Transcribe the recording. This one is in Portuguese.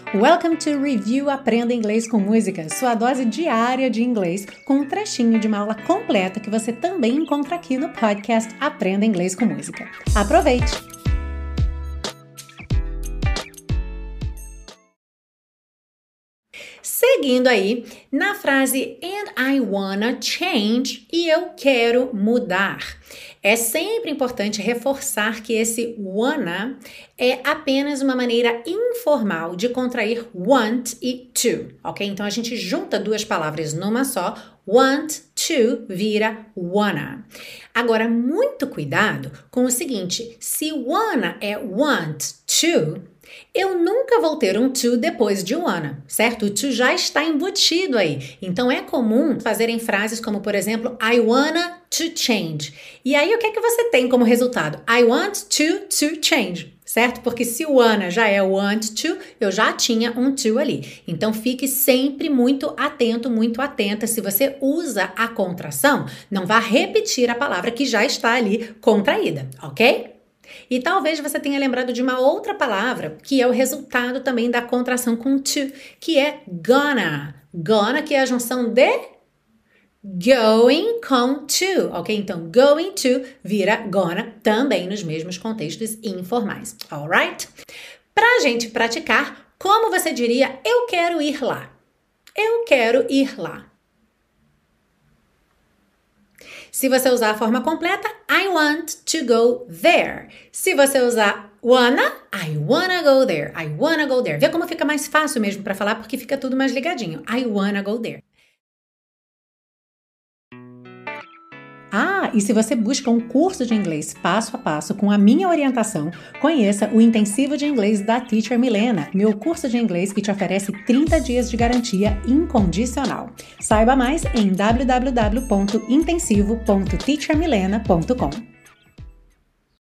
Welcome to Review Aprenda Inglês com Música, sua dose diária de inglês com um trechinho de uma aula completa que você também encontra aqui no podcast Aprenda Inglês com Música. Aproveite! Seguindo aí, na frase and I wanna change, e eu quero mudar. É sempre importante reforçar que esse wanna é apenas uma maneira informal de contrair want e to, ok? Então a gente junta duas palavras numa só, want to vira wanna. Agora, muito cuidado com o seguinte, se wanna é want to, eu nunca vou ter um to depois de wanna, certo? O to já está embutido aí. Então é comum fazerem frases como, por exemplo, I wanna to change. E aí o que é que você tem como resultado? I want to change, certo? Porque se o wanna já é want to, eu já tinha um to ali. Então fique sempre muito atento, muito atenta. Se você usa a contração, não vá repetir a palavra que já está ali contraída, ok? E talvez você tenha lembrado de uma outra palavra que é o resultado também da contração com to, que é gonna. Gonna, que é a junção de going com to, ok? Então, going to vira gonna também nos mesmos contextos informais, alright? Pra gente praticar, como você diria, eu quero ir lá? Eu quero ir lá. Se você usar a forma completa, I want to go there. Se você usar wanna, I wanna go there. I wanna go there. Vê como fica mais fácil mesmo para falar, porque fica tudo mais ligadinho. I wanna go there. Ah, e se você busca um curso de inglês passo a passo com a minha orientação, conheça o Intensivo de Inglês da Teacher Milena, meu curso de inglês que te oferece 30 dias de garantia incondicional. Saiba mais em www.intensivo.teachermilena.com.